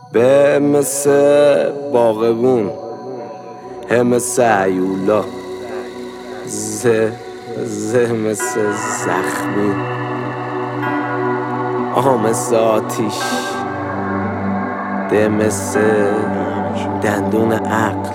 به مثل باغبون، هم مثل عیولا، زه مثل زخمی، مثل آتیش، ده مثل دندون عقل،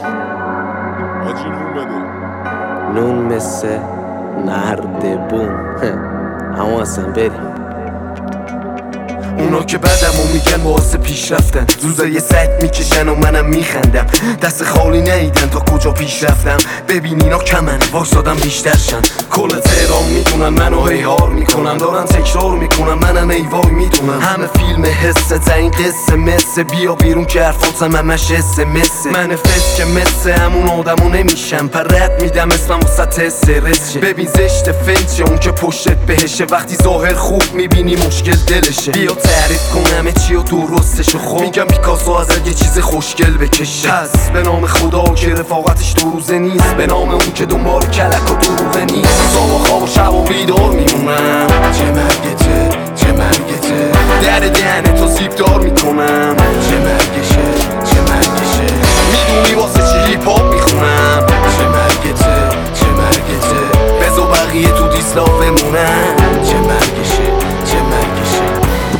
نون مثل نردبون. اما اصلا بریم. اونا که بدمو میگن واسه پیش رفتن، زوزه یه سگ میکشن و منم میخندم. دست خالی نیدن تا کجا پیش رفتم. ببین اینا کمن وایسادم بیشتر شن. کل تهران میدونن منو هیهار میکنن، دارن تکرار میکنن منم ای وای میدونم. همه فیلم حسه تا این قصه مثه بیا بیرون که حرفاتم همش حسه مثه منفست که مثه همون آدمو نمیشم. پر رد میدم اسمم وسط سرسشه. ببین زشت فنچه اون که پشتت بهشه، وقتی ظاهر خوب میبینی مشکل دلشه. بیا تعریف کنم چی و درستشو خب میگم پیکاسو از یه چیز خوشگل بکشه. پس به نام خدا که رفاقتش دو روزه نیست، به نام اون که دنبال کلک و دروغه نیست. صبح و خواب و شب و بیدار میمونم. چه مرگته چه مرگته، در دهنه تا سیب دار میکنم. چه مرگشه چه مرگشه، میدونی واسه چی هیپ هاپ میخونم. چه مرگته چه مرگته، بزا بقیه تو دیسلاف بمونم. چه مرگشه چه مرگشه،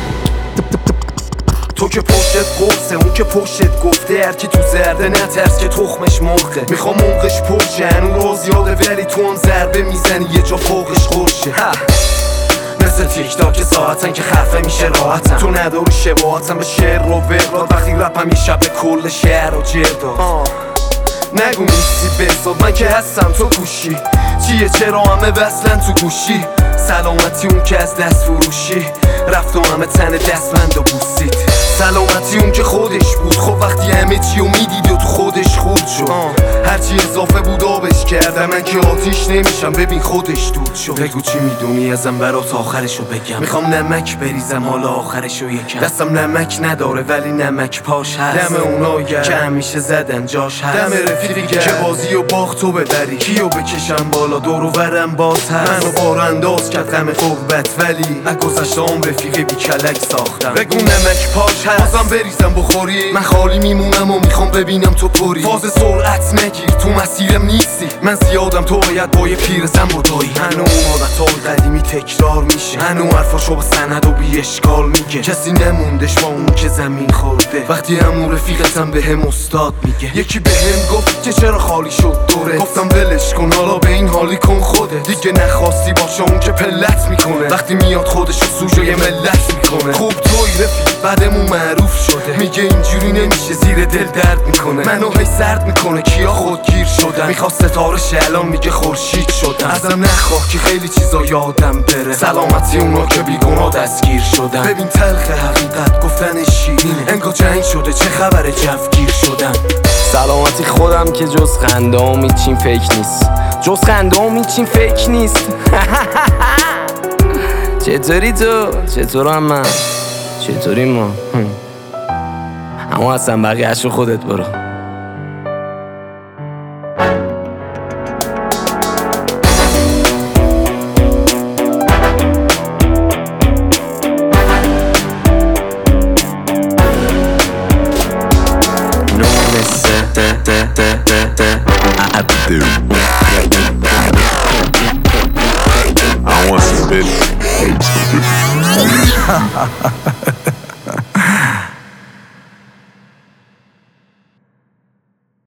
تو که پشتت قرصه اون که پشتت گفته هر کی تو زرده نترس که تخمش مرغه. میخوام موقش پرشه هنو راز یاده ولی تو هم ضربه میزنی یه جا فوقش خورشه. مثل تیک تاک ساعتن که خفه میشه راحتم. تو نداری شباهتم به شعر و وقت، وقتی رپم یه شب کل شهر و جرداد. نگو نیستی بساد من که هستم تو گوشی. چیه چرا همه وصلن تو گوشی. سلامتی اون که از دست فروشی رفت و همه تن دستمند و بوسید. سلامتی اون که خودش بود، خب وقتی همه چی رو میدید و تو خودش خود شد. هرچی اضافه بود آبش کردم، من که آتیش نمیشم ببین خودش دود شد. بگو چی میدونی ازم برات آخرشو بگم. میخوام نمک بریزم حالا آخرشو یکم. دستم نمک نداره ولی نمک پاش هست. دم اونایی که همیشه زدن جاش هست. دم رفیقی که بازی و باخت تو ببری، کیو بکشم بالا دور و برم باز هست. منو بارانداز کرد غم غربت ولی از گذشته‌ام رفیقی بی کلک ساختم. بگو نمک پاش هست بازم بریزم بخوری. من خالی میمونم و میخوام ببینم تو پری. فاز سرعت نگیر تو مسیرم نیستی. من زیادم تو باید با یه پیرزن بدوی. هنو اون عادت‌های قدیمی تکرار میشه، هنو حرفاشو با سند و بی اشکال میگه. کسی نموندش با اون که زمین خورده، وقتی همون رفیقتم به هم استاد میگه. یکی به هم گفت که چرا خالی شد دوره، گفتم ولش کن حالا به این حالی کن خوده. دیگه نخواستی باشه اون که پلت میکنه، وقتی میاد خودشو سوژه ملت میکنه. خوب توی رفیق بعدمون معروف شده، میگه اینجوری نمیشه زیر دل درد میکنه. منو هی سرد میکنه کیا خودگیر شدن، میخواست ستاره شه الان میگه خورشید شدن. ازم نخواه که خیلی چیزا یادم بره، سلامتی اونا که بیگناه دستگیر شدن. ببین تلخ حقیقت گفتن شیرینه، انگار جنگ شده چه خبره جوگیر شدن. سلامتی خودم که جز خنده هم هیچین فکر نیست، جز خنده هم هیچین فکر نیست. چطوری تو؟ چطورم من؟ چطوری ما؟ اما اصلا بقیه‌اشو خودت برو.